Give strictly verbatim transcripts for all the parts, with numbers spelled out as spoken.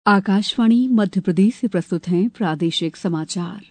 आकाशवाणी मध्य प्रदेश से प्रस्तुत हैं प्रादेशिक समाचार।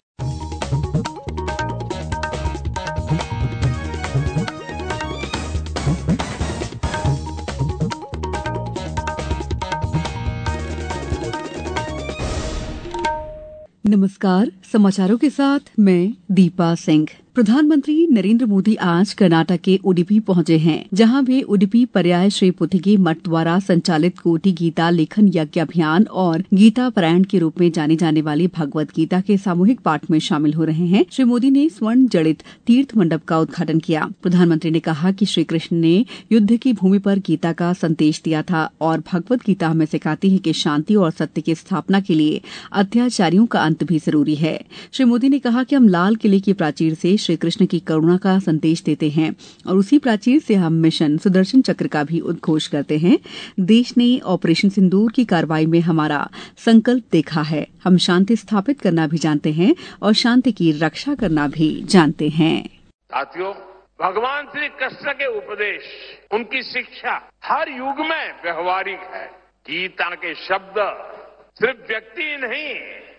नमस्कार, समाचारों के साथ मैं दीपा सिंह। प्रधानमंत्री नरेंद्र मोदी आज कर्नाटक के उडुपी पहुंचे हैं, जहां वे उडुपी पर्याय श्री पुथिगे मठ द्वारा संचालित कोटि गीता लेखन यज्ञ अभियान और गीता पारायण के रूप में जाने जाने वाली भगवत गीता के सामूहिक पाठ में शामिल हो रहे हैं। श्री मोदी ने स्वर्ण जड़ित तीर्थ मंडप का उद्घाटन किया। प्रधानमंत्री ने कहा कि श्री कृष्ण ने युद्ध की भूमि पर गीता का संदेश दिया था और भगवत गीता हमें सिखाती है कि शांति और सत्य की स्थापना के लिए अत्याचारियों का अंत भी जरूरी है। श्री मोदी ने कहा कि हम लाल किले की प्राचीर से श्री कृष्ण की करुणा का संदेश देते हैं और उसी प्राचीर से हम मिशन सुदर्शन चक्र का भी उद्घोष करते हैं। देश ने ऑपरेशन सिंदूर की कार्रवाई में हमारा संकल्प देखा है। हम शांति स्थापित करना भी जानते हैं और शांति की रक्षा करना भी जानते हैं। साथियों, भगवान श्री कृष्ण के उपदेश, उनकी शिक्षा हर युग में व्यवहारिक है। गीता के शब्द सिर्फ व्यक्ति नहीं,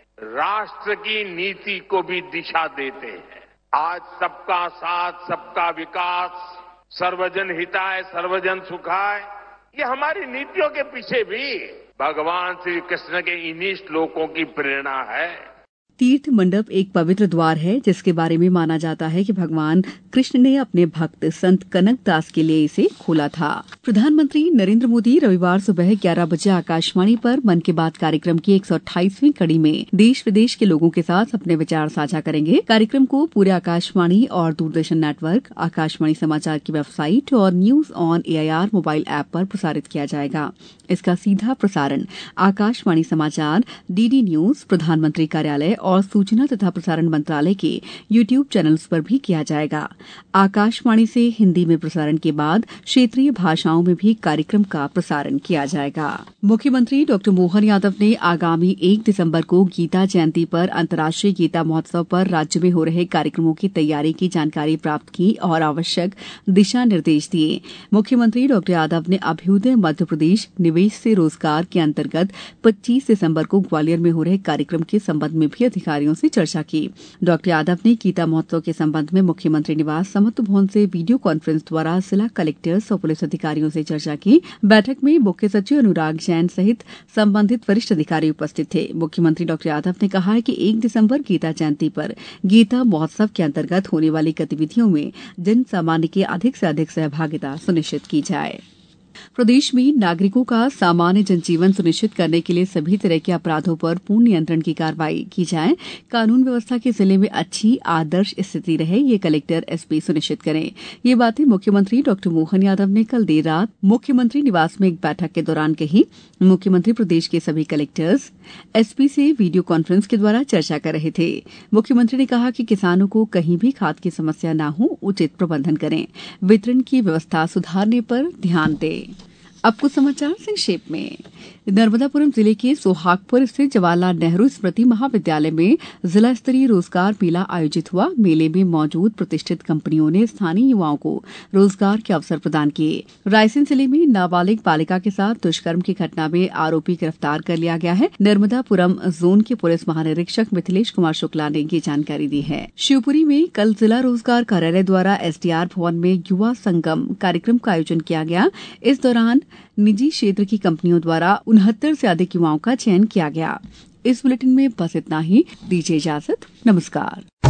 राष्ट्र की नीति को भी दिशा देते हैं। आज सबका साथ, सबका विकास, सर्वजन हिताय, सर्वजन सुखाय, ये हमारी नीतियों के पीछे भी भगवान श्री कृष्ण के इन्हीं श्लोकों की प्रेरणा है। तीर्थ मंडप एक पवित्र द्वार है, जिसके बारे में माना जाता है कि भगवान कृष्ण ने अपने भक्त संत कनक दास के लिए इसे खोला था। प्रधानमंत्री नरेंद्र मोदी रविवार सुबह ग्यारह बजे आकाशवाणी पर मन की बात कार्यक्रम की एक सौ अट्ठाईसवीं कड़ी में देश विदेश के लोगों के साथ अपने विचार साझा करेंगे। कार्यक्रम को पूरे आकाशवाणी और दूरदर्शन नेटवर्क, आकाशवाणी समाचार की वेबसाइट और news on A I R mobile app पर प्रसारित किया जाएगा। इसका सीधा प्रसारण आकाशवाणी समाचार, डी डी न्यूज, प्रधानमंत्री कार्यालय और सूचना तथा प्रसारण मंत्रालय के यूट्यूब चैनल्स पर भी किया जाएगा। आकाशवाणी से हिंदी में प्रसारण के बाद क्षेत्रीय भाषाओं में भी कार्यक्रम का प्रसारण किया जाएगा। मुख्यमंत्री डॉक्टर मोहन यादव ने आगामी एक दिसंबर को गीता जयंती पर अंतर्राष्ट्रीय गीता महोत्सव पर राज्य में हो रहे कार्यक्रमों की तैयारी की जानकारी प्राप्त की और आवश्यक दिशा निर्देश दिए। मुख्यमंत्री डॉक्टर यादव ने अभ्युदय मध्य प्रदेश निवेश से रोजगार के अंतर्गत पच्चीस दिसंबर को ग्वालियर में हो रहे कार्यक्रम के संबंध में भी अधिकारियों से चर्चा की। डॉक्टर यादव ने गीता महोत्सव के संबंध में मुख्यमंत्री निवास समत्व भवन से वीडियो कॉन्फ्रेंस द्वारा जिला कलेक्टर्स और पुलिस अधिकारियों से चर्चा की। बैठक में मुख्य सचिव अनुराग जैन सहित संबंधित वरिष्ठ अधिकारी उपस्थित थे। मुख्यमंत्री डॉक्टर यादव ने कहा है कि एक दिसंबर गीता जयंती पर गीता महोत्सव के अंतर्गत होने वाली गतिविधियों में जन सामान्य की अधिक से अधिक सहभागिता सुनिश्चित की जाए। प्रदेश में नागरिकों का सामान्य जनजीवन सुनिश्चित करने के लिए सभी तरह के अपराधों पर पूर्ण नियंत्रण की कार्रवाई की जाए। कानून व्यवस्था के जिले में अच्छी आदर्श स्थिति रहे, ये कलेक्टर एसपी सुनिश्चित करें। ये बातें मुख्यमंत्री डॉक्टर मोहन यादव ने कल देर रात मुख्यमंत्री निवास में एक बैठक के दौरान कही। मुख्यमंत्री प्रदेश के सभी कलेक्टर्स एसपी से वीडियो कॉन्फ्रेंस के द्वारा चर्चा कर रहे थे। मुख्यमंत्री ने कहा कि किसानों को कहीं भी खाद की समस्या न हो, उचित प्रबंधन करें, वितरण की व्यवस्था सुधारने पर ध्यान दें। अब कुछ समाचार संक्षेप में। नर्मदापुरम जिले के सोहागपुर स्थित जवाहरलाल नेहरू स्मृति महाविद्यालय में जिला स्तरीय रोजगार मेला आयोजित हुआ। मेले में मौजूद प्रतिष्ठित कंपनियों ने स्थानीय युवाओं को रोजगार के अवसर प्रदान किए। रायसेन जिले में नाबालिग बालिका के साथ दुष्कर्म की घटना में आरोपी गिरफ्तार कर लिया गया है। नर्मदापुरम जोन के पुलिस महानिरीक्षक मिथिलेश कुमार शुक्ला ने ये जानकारी दी है। शिवपुरी में कल जिला रोजगार कार्यालय द्वारा एसडीआर भवन में युवा संगम कार्यक्रम का आयोजन किया गया। इस दौरान निजी क्षेत्र की कंपनियों द्वारा उनहत्तर से अधिक युवाओं का चयन किया गया। इस बुलेटिन में बस इतना ही। दीजिए इजाजत। नमस्कार।